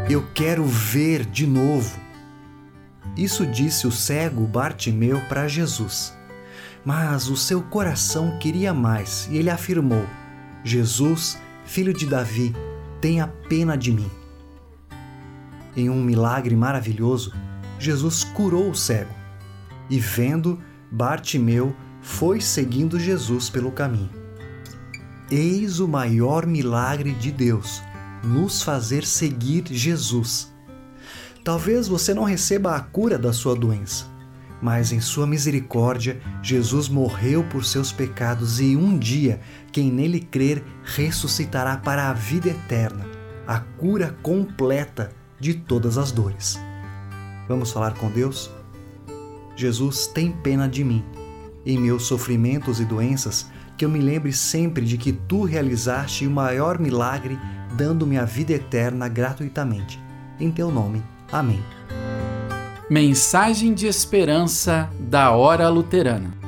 Eu quero ver de novo. Isso disse o cego Bartimeu para Jesus. Mas o seu coração queria mais e ele afirmou: Jesus, filho de Davi, tenha pena de mim. Em um milagre maravilhoso, Jesus curou o cego e, vendo, Bartimeu foi seguindo Jesus pelo caminho. Eis o maior milagre de Deus, nos fazer seguir Jesus. Talvez você não receba a cura da sua doença, mas em sua misericórdia, Jesus morreu por seus pecados e um dia, quem nele crer, ressuscitará para a vida eterna, a cura completa de todas as dores. Vamos falar com Deus? Jesus, tem pena de mim. Em meus sofrimentos e doenças, que eu me lembre sempre de que Tu realizaste o maior milagre, dando-me a vida eterna gratuitamente. Em Teu nome. Amém. Mensagem de esperança da Hora Luterana.